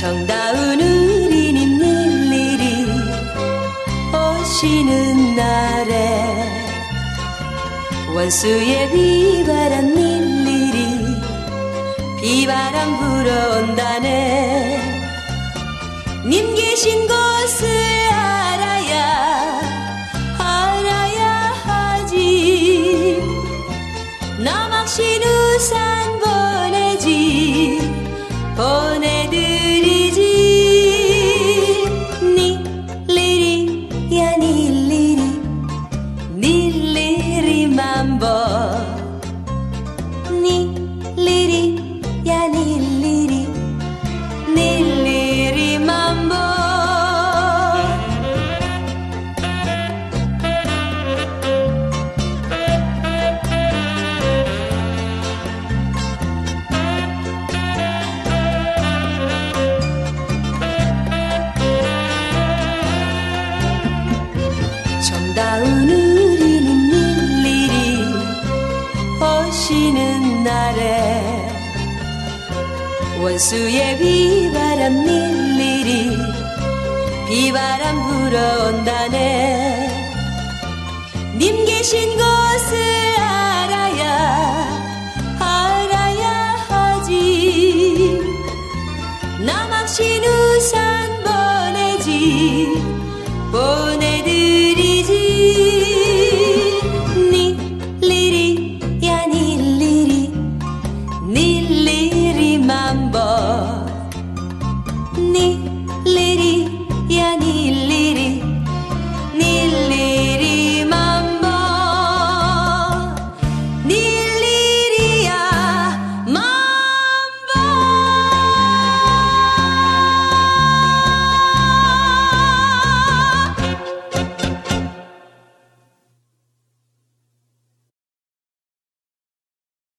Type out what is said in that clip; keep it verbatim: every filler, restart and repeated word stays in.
정다운 우리님 일일이 오시는 날에 원수의 비바람 일일이 비바람 불어온다네. 님 계신 곳을 알아야 알아야 하지. 남학신 우산 보내지 보내드리지. 닐리리야 닐리리 닐리리만 보. 닐리리야 닐리리 닐리리만 보. 정다운 우리는 일일이 오시는 날에 원수의 비바람 일일이 비바람 불어온다네. 님 계신 곳을 알아야 알아야 하지. 남학신 우산 보내지 보내드리지. 닐리리야 닐리리 닐리리만 보. 닐리리야 닐리리